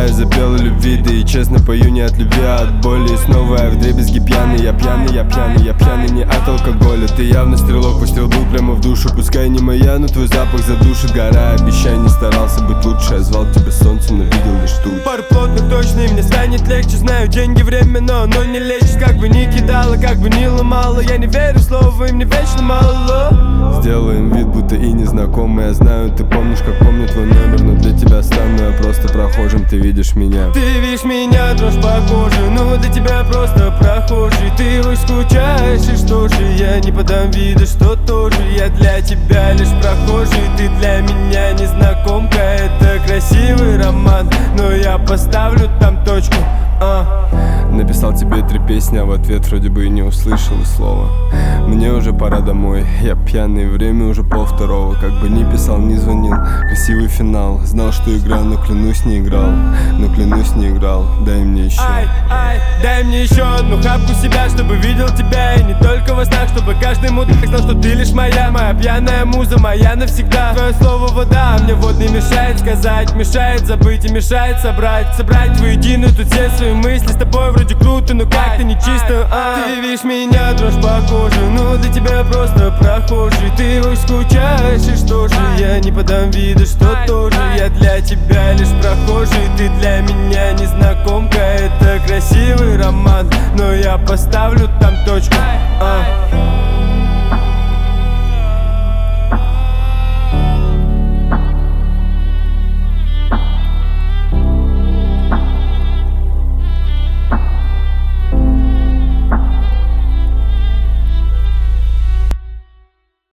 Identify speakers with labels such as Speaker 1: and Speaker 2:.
Speaker 1: я запел о любви, да и честно пою не от любви, а от боли. И снова я вдребезги пьяный, я пьяный, я пьяный, я пьяный не от алкоголя. Ты явно стрелок, выстрел был прямо в душу. Пускай не моя, но твой запах задушит. Гора обещаний, старался быть лучше. Я звал тебя солнцем, но видел лишь тучи.
Speaker 2: Пару плотных точно, и мне станет легче. Знаю, деньги временно, но не лечит. Как бы ни кидало, как бы ни ломало, я не верю в слово, им не вечно мало.
Speaker 1: Сделаем вид, будто и незнакомый. Я знаю, ты помнишь, как помню твой номер, но для тебя стану я просто прохожим. Ты видишь меня,
Speaker 2: ты видишь меня, дрожь по коже, но для тебя просто прохожий. Ты уж скучаешь, и что же, я не подам вида, что тоже я для тебя лишь прохожий. Ты для меня незнакомка, это красивый роман, но я поставлю там точку.
Speaker 1: Написал тебе 3 песни, а в ответ вроде бы и не услышал и слова. Мне уже пора домой, я пьяный, время уже 1:30. Как бы ни писал, ни звонил, красивый финал. Знал, что играл, но клянусь не играл. Но клянусь не играл, дай мне еще.
Speaker 2: Дай мне еще одну хапку себя, чтобы видел тебя. И не только во снах, чтобы каждый мудак знал, что ты лишь моя. Моя пьяная муза, моя навсегда. Твое слово вода, мне вот не мешает сказать. Мешает забыть и мешает собрать воедино тут все свои мысли. С тобой вроде круто, но как-то нечисто. Ты видишь меня, дрожь по коже, но для тебя просто прохожий. Ты уж скучаешь, и что же, я не подам вида, что тоже я для тебя лишь прохожий. Ты для меня незнакомка, это красивый роман, но я поставлю там точку.